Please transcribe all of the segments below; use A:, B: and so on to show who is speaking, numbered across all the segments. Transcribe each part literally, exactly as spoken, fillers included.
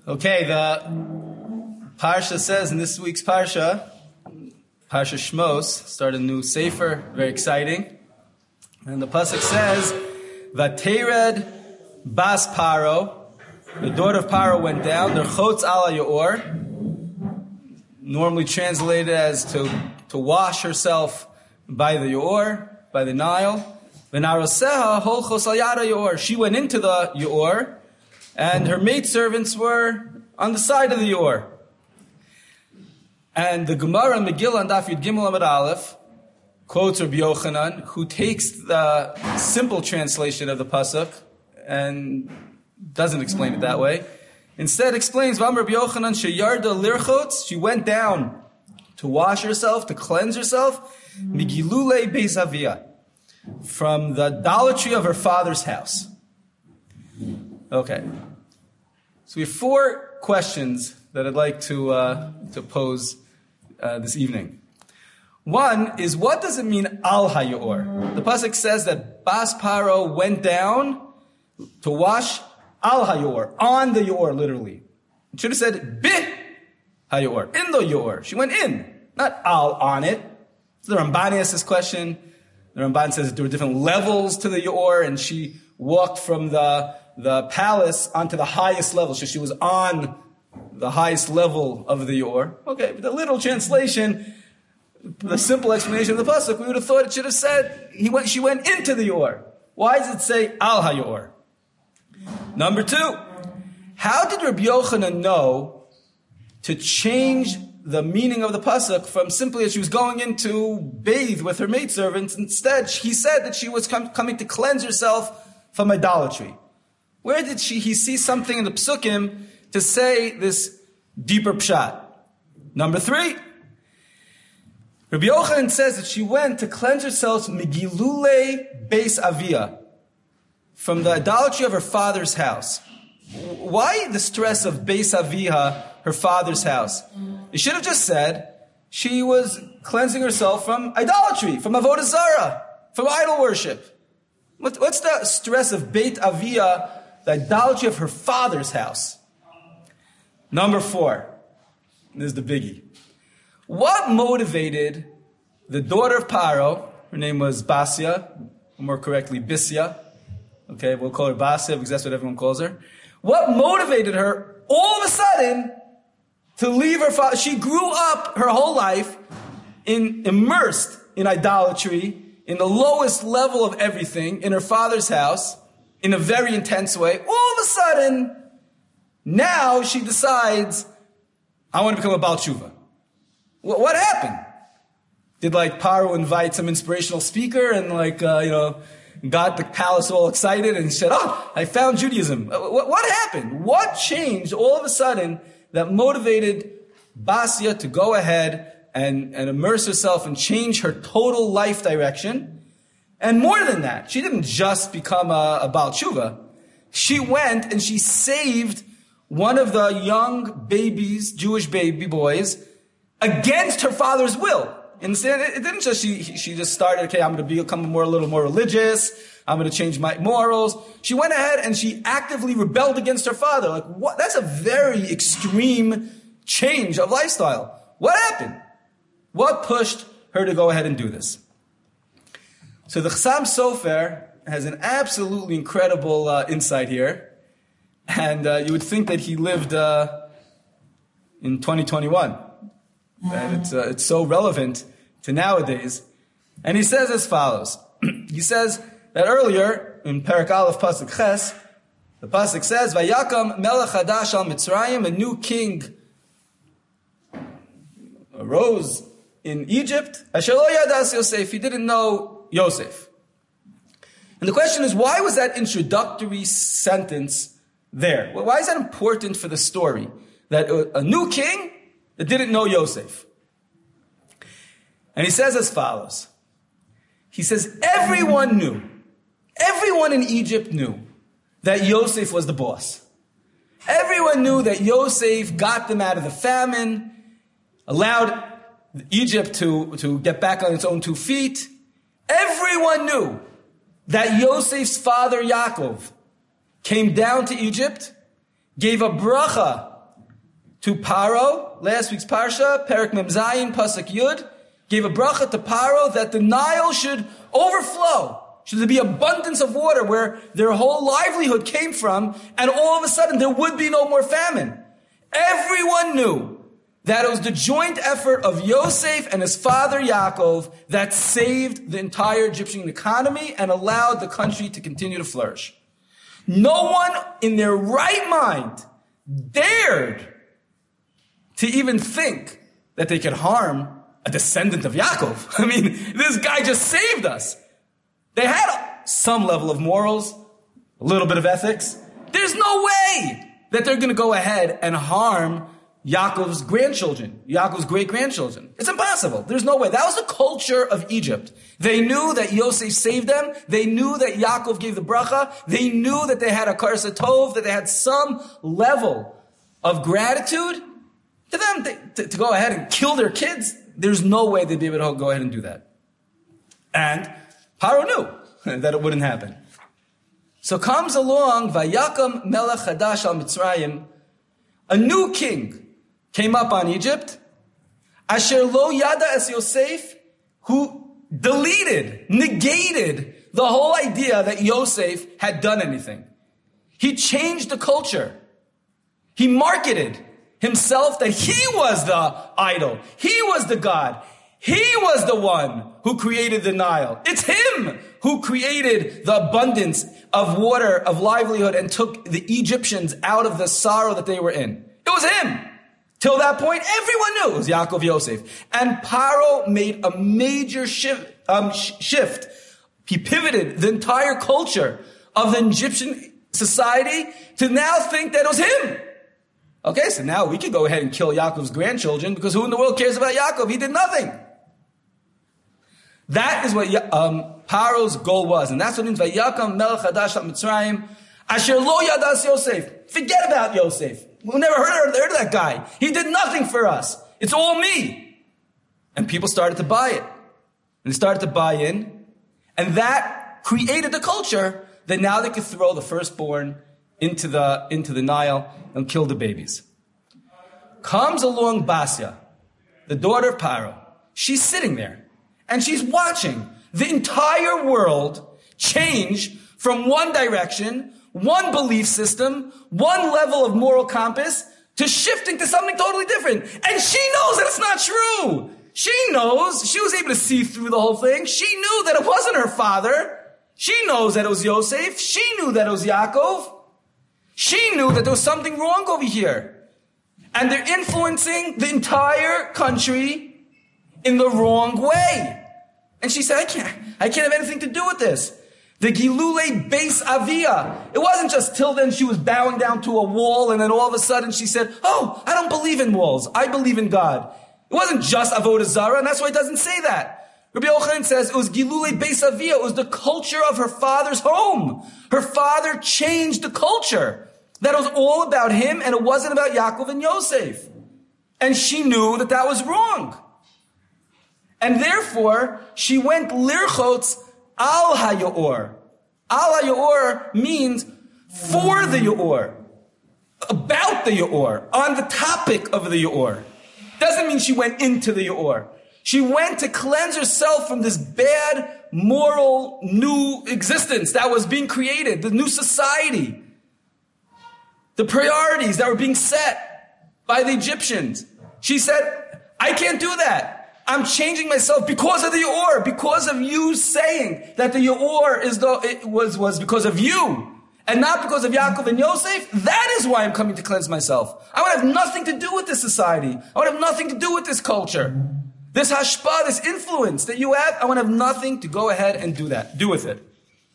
A: Okay, the Parsha says in this week's Parsha, Parsha Shmos, started a new Sefer, very exciting. And the Pasuk says, Vatered Bas Paro, the daughter of Paro went down, Nerchotz ala Yaor, normally translated as to, to wash herself by the Yaor, by the Nile. V'naroseha holchos al yada Yaor. She went into the Yaor, and her maidservants were on the side of the Yaor. And the Gemara in Megillah and Daf Yud Gimel Amud Aleph quotes Rabbi Yochanan, who takes the simple translation of the pasuk and doesn't explain it that way. Instead, explains Vam Rabbi Yochanan sheyarda lirchotz. She went down to wash herself, to cleanse herself. Migilule beis avia, from the idolatry of her father's house. Okay, so we have four questions that I'd like to uh, to pose uh, this evening. One is, what does it mean al hayor? The pasuk says that Bas Paro went down to wash al hayor, on the yor, literally. It should have said bi hayor, in the yor. She went in, not al on it. So the Ramban asks this question. The Ramban says that there were different levels to the yor, and she walked from the the palace onto the highest level. So she was on the highest level of the yor. Okay, but the literal translation, the simple explanation of the pasuk, we would have thought it should have said he went. She went into the yor. Why does it say al hayor? Number two, how did Rabbi Yochanan know to change the meaning of the pasuk from simply as she was going in to bathe with her maidservants? Instead, he said that she was com- coming to cleanse herself from idolatry. Where did she? He see something in the psukim to say this deeper pshat. Number three, Rabbi Yochanan says that she went to cleanse herself migilule beis avia, from the idolatry of her father's house. Why the stress of beis avia, her father's house? It should have just said she was cleansing herself from idolatry, from avodah zarah, from idol worship. What, what's the stress of beit avia, the idolatry of her father's house? Number four, this is the biggie. What motivated the daughter of Paro, her name was Basia, or more correctly Bisya, okay, we'll call her Basia because that's what everyone calls her. What motivated her all of a sudden to leave her father? She grew up her whole life in immersed in idolatry, in the lowest level of everything, in her father's house, in a very intense way. All of a sudden, now she decides, I want to become a Baal Tshuva. What, what happened? Did like Paro invite some inspirational speaker and like, uh, you know, got the palace all excited and said, oh, I found Judaism. What, what happened? What changed all of a sudden that motivated Basia to go ahead and, and immerse herself and change her total life direction? And more than that, she didn't just become a, a Baal Tshuva. She went and she saved one of the young babies, Jewish baby boys, against her father's will. Instead, it didn't just, she, she just started, okay, I'm going to become more, a little more religious. I'm going to change my morals. She went ahead and she actively rebelled against her father. Like, what? That's a very extreme change of lifestyle. What happened? What pushed her to go ahead and do this? So the Chassam Sofer has an absolutely incredible uh, insight here. And uh, you would think that he lived uh, in twenty twenty-one. And it's, uh, it's so relevant to nowadays. And he says as follows. He says that earlier, in Perek Aleph Pasuk Ches, the Pasuk says, Vayakam melech hadash al Mitzrayim, a new king arose in Egypt. Asher lo yadas Yosef, he didn't know Yosef. And the question is, why was that introductory sentence there? Well, why is that important for the story? That a, a new king that didn't know Yosef. And he says as follows. He says, everyone knew, everyone in Egypt knew that Yosef was the boss. Everyone knew that Yosef got them out of the famine, allowed Egypt to, to get back on its own two feet. Everyone knew that Yosef's father Yaakov came down to Egypt, gave a bracha to Paro, last week's Parsha, Perek Mem Zayin, Pasuk Yud, gave a bracha to Paro that the Nile should overflow. Should there be abundance of water where their whole livelihood came from, and all of a sudden there would be no more famine. Everyone knew that it was the joint effort of Yosef and his father Yaakov that saved the entire Egyptian economy and allowed the country to continue to flourish. No one in their right mind dared to even think that they could harm a descendant of Yaakov. I mean, this guy just saved us. They had some level of morals, a little bit of ethics. There's no way that they're going to go ahead and harm Yaakov's grandchildren, Yaakov's great-grandchildren. It's impossible. There's no way. That was the culture of Egypt. They knew that Yosef saved them. They knew that Yaakov gave the bracha. They knew that they had a karsa tov, that they had some level of gratitude. To them, they, to, to go ahead and kill their kids, there's no way they'd be able to go ahead and do that. And Paro knew that it wouldn't happen. So comes along Vayakam Melech Hadash al Mitzrayim, a new king came up on Egypt, Asher lo yada es Yosef, who deleted, negated the whole idea that Yosef had done anything. He changed the culture. He marketed himself that he was the idol. He was the God. He was the one who created the Nile. It's him who created the abundance of water, of livelihood, and took the Egyptians out of the sorrow that they were in. It was him. Till that point, everyone knew it was Yaakov Yosef. And Paro made a major shift, um, sh- shift. He pivoted the entire culture of the Egyptian society to now think that it was him. Okay, so now we can go ahead and kill Yaakov's grandchildren because who in the world cares about Yaakov? He did nothing. That is what um, Paro's goal was. And that's what it means, Vayakam Melech Hadash al Mitzrayim, Asher lo yadas Yosef. Forget about Yosef. We've never heard, heard of that guy. He did nothing for us. It's all me. And people started to buy it. And they started to buy in. And that created the culture that now they could throw the firstborn into the, into the Nile and kill the babies. Comes along Basya, the daughter of Paro. She's sitting there. And she's watching the entire world change from one direction, one belief system, one level of moral compass, to shifting to something totally different. And she knows that it's not true. She knows, she was able to see through the whole thing. She knew that it wasn't her father. She knows that it was Yosef. She knew that it was Yaakov. She knew that there was something wrong over here. And they're influencing the entire country in the wrong way. And she said, I can't, I can't have anything to do with this. The Gilule Beis Avia. It wasn't just till then she was bowing down to a wall and then all of a sudden she said, oh, I don't believe in walls. I believe in God. It wasn't just Avodah Zarah, and that's why it doesn't say that. Rabbi Yochanan says it was Gilule Beis Avia. It was the culture of her father's home. Her father changed the culture. That it was all about him and it wasn't about Yaakov and Yosef. And she knew that that was wrong. And therefore, she went lirchotz al hayor. Al hayor means for the yor, about the yor, on the topic of the yor. Doesn't mean she went into the yor. She went to cleanse herself from this bad, moral, new existence that was being created, the new society, the priorities that were being set by the Egyptians. She said, I can't do that. I'm changing myself because of the Yor, because of you saying that the Yor is the, it was, was because of you and not because of Yaakov and Yosef. That is why I'm coming to cleanse myself. I want to have nothing to do with this society. I want to have nothing to do with this culture. This hashpah, this influence that you have, I want to have nothing to go ahead and do that, do with it.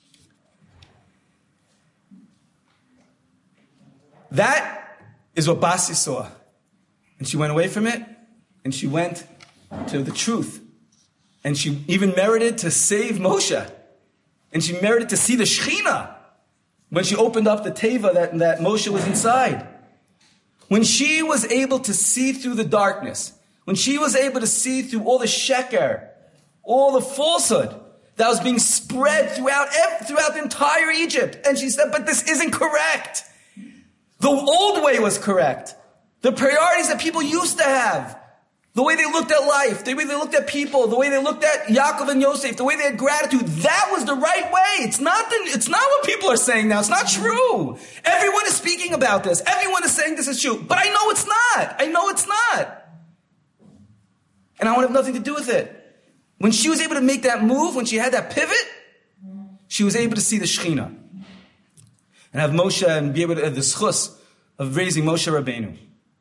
A: That is what Basi saw. And she went away from it and she went to the truth. And she even merited to save Moshe. And she merited to see the Shekhinah when she opened up the teva that, that Moshe was inside. When she was able to see through the darkness, when she was able to see through all the sheker, all the falsehood that was being spread throughout, throughout the entire Egypt. And she said, but this isn't correct. The old way was correct. The priorities that people used to have. The way they looked at life, the way they looked at people, the way they looked at Yaakov and Yosef, the way they had gratitude, that was the right way. It's not the, it's not what people are saying now. It's not true. Everyone is speaking about this. Everyone is saying this is true. But I know it's not. I know it's not. And I want to have nothing to do with it. When she was able to make that move, when she had that pivot, she was able to see the Shekhinah. And have Moshe and be able to have the schus of raising Moshe Rabbeinu.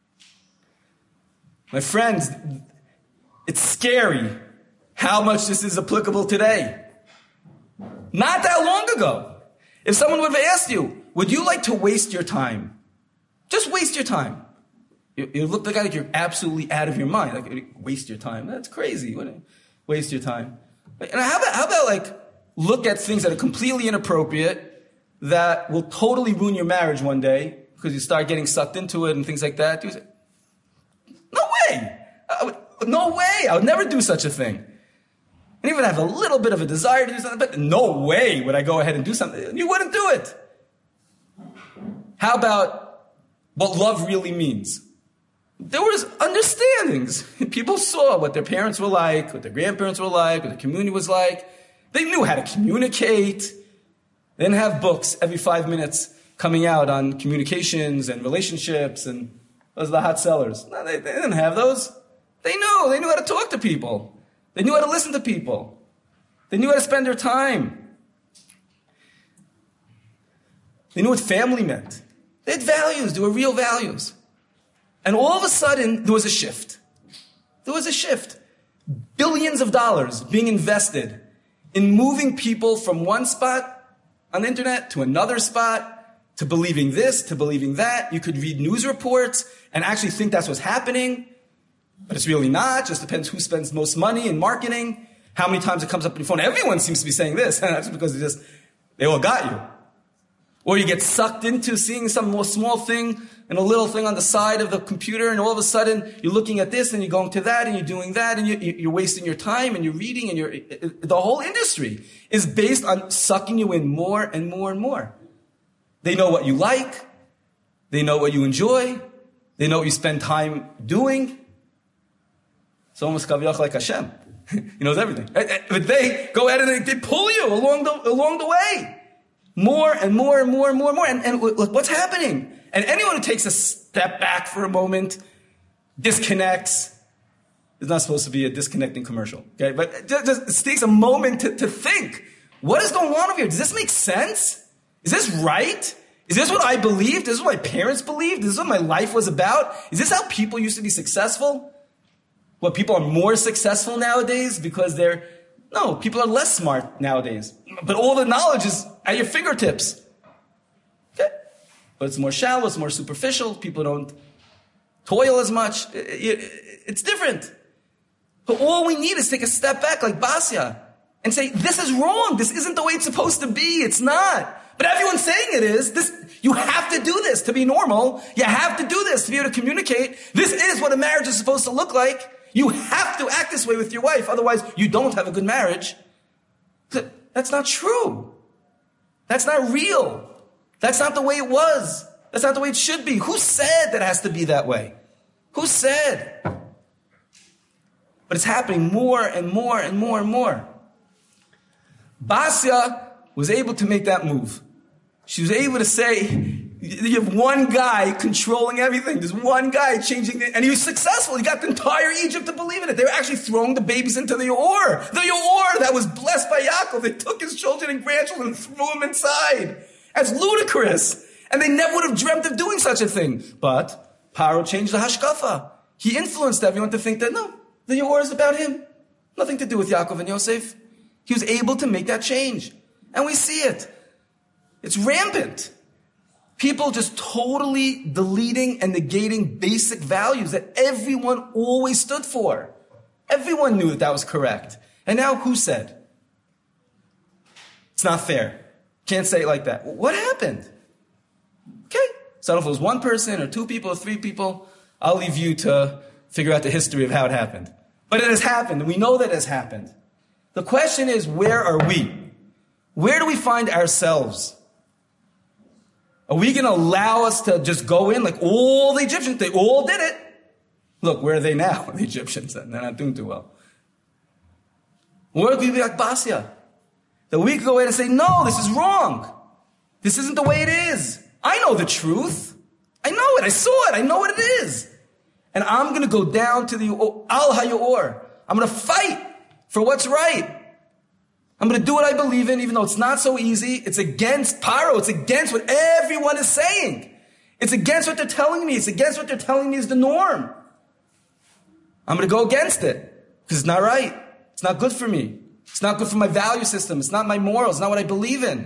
A: My friends, it's scary how much this is applicable today. Not that long ago. If someone would have asked you, would you like to waste your time? Just waste your time. You, you look like you're absolutely out of your mind. Like, waste your time. That's crazy. Waste your time. And how about, how about like, look at things that are completely inappropriate that will totally ruin your marriage one day because you start getting sucked into it and things like that. No way! I would, no way! I would never do such a thing. And even have a little bit of a desire to do something, but no way would I go ahead and do something. You wouldn't do it. How about what love really means? There was understandings. People saw what their parents were like, what their grandparents were like, what the community was like. They knew how to communicate. They didn't have books every five minutes coming out on communications and relationships and those are the hot sellers. No, they, they didn't have those. They knew. They knew how to talk to people. They knew how to listen to people. They knew how to spend their time. They knew what family meant. They had values. There were real values. And all of a sudden, there was a shift. There was a shift. Billions of dollars being invested in moving people from one spot on the internet to another spot, to believing this, to believing that. You could read news reports and actually think that's what's happening, but it's really not. It just depends who spends most money in marketing, how many times it comes up on your phone. Everyone seems to be saying this, and that's because they just, they all got you. Or you get sucked into seeing some more small thing and a little thing on the side of the computer, and all of a sudden you're looking at this and you're going to that and you're doing that and you, you're wasting your time and you're reading and you're, the whole industry is based on sucking you in more and more and more. They know what you like. They know what you enjoy. They know what you spend time doing. It's almost kaviyach like Hashem. He knows everything. But they go ahead and they, they pull you along the, along the way. More and more and more and more and more. And, and look, what's happening? And anyone who takes a step back for a moment, disconnects. It's not supposed to be a disconnecting commercial. Okay? But it just, it takes a moment to, to think. What is going on over here? Does this make sense? Is this right? Is this what I believed? Is this what my parents believed? Is this what my life was about? Is this how people used to be successful? What, people are more successful nowadays because they're... No, people are less smart nowadays. But all the knowledge is at your fingertips. Okay? But it's more shallow, it's more superficial. People don't toil as much. It's different. But all we need is take a step back like Basya and say, this is wrong. This isn't the way it's supposed to be. It's not. But everyone's saying it is. This, you have to do this to be normal. You have to do this to be able to communicate. This is what a marriage is supposed to look like. You have to act this way with your wife. Otherwise, you don't have a good marriage. That's not true. That's not real. That's not the way it was. That's not the way it should be. Who said that it has to be that way? Who said? But it's happening more and more and more and more. Basya was able to make that move. She was able to say, you have one guy controlling everything. There's one guy changing it. And he was successful. He got the entire Egypt to believe in it. They were actually throwing the babies into the Ur. The Ur that was blessed by Yaakov. They took his children and grandchildren and threw them inside. That's ludicrous. And they never would have dreamt of doing such a thing. But Paro changed the hashkafa. He influenced everyone to think that, no, the Ur is about him. Nothing to do with Yaakov and Yosef. He was able to make that change. And we see it. It's rampant. People just totally deleting and negating basic values that everyone always stood for. Everyone knew that that was correct. And now who said? It's not fair. Can't say it like that. What happened? Okay. So I don't know if it was one person or two people or three people. I'll leave you to figure out the history of how it happened. But it has happened, and we know that it has happened. The question is, where are we? Where do we find ourselves? Are we going to allow us to just go in like all the Egyptians? They all did it. Look, where are they now? The Egyptians. They're not doing too well. Or could we be like Basia? That we could go in and say, no, this is wrong. This isn't the way it is. I know the truth. I know it. I saw it. I know what it is. And I'm going to go down to the Al Hayor. I'm going to fight for what's right. I'm going to do what I believe in, even though it's not so easy. It's against Paro. It's against what everyone is saying. It's against what they're telling me. It's against what they're telling me is the norm. I'm going to go against it because it's not right. It's not good for me. It's not good for my value system. It's not my morals. It's not what I believe in.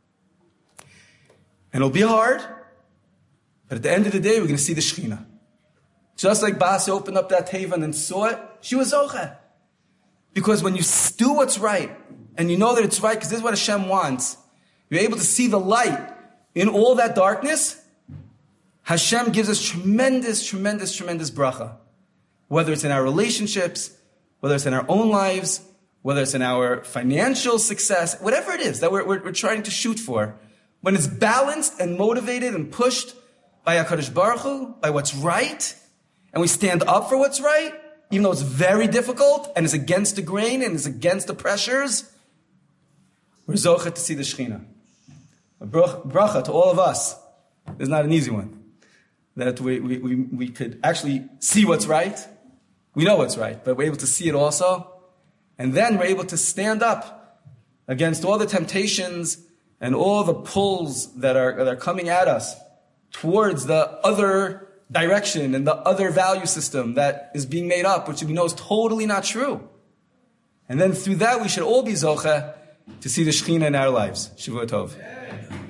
A: And it'll be hard. But at the end of the day, we're going to see the Shekhinah. Just like Basi opened up that Tevan and saw it, she was Zocheh. Because when you do what's right, and you know that it's right, because this is what Hashem wants, you're able to see the light in all that darkness. Hashem gives us tremendous, tremendous, tremendous bracha. Whether it's in our relationships, whether it's in our own lives, whether it's in our financial success, whatever it is that we're, we're, we're trying to shoot for, when it's balanced and motivated and pushed by HaKadosh Baruch Hu, by what's right, and we stand up for what's right, even though it's very difficult and it's against the grain and it's against the pressures, we're zocheh to see the Shekhinah. A bracha to all of us is not an easy one. That we, we, we, we could actually see what's right. We know what's right, but we're able to see it also. And then we're able to stand up against all the temptations and all the pulls that are, that are coming at us towards the other direction and the other value system that is being made up, which we know is totally not true. And then through that, we should all be zocheh to see the Shekhinah in our lives. Shavua Tov.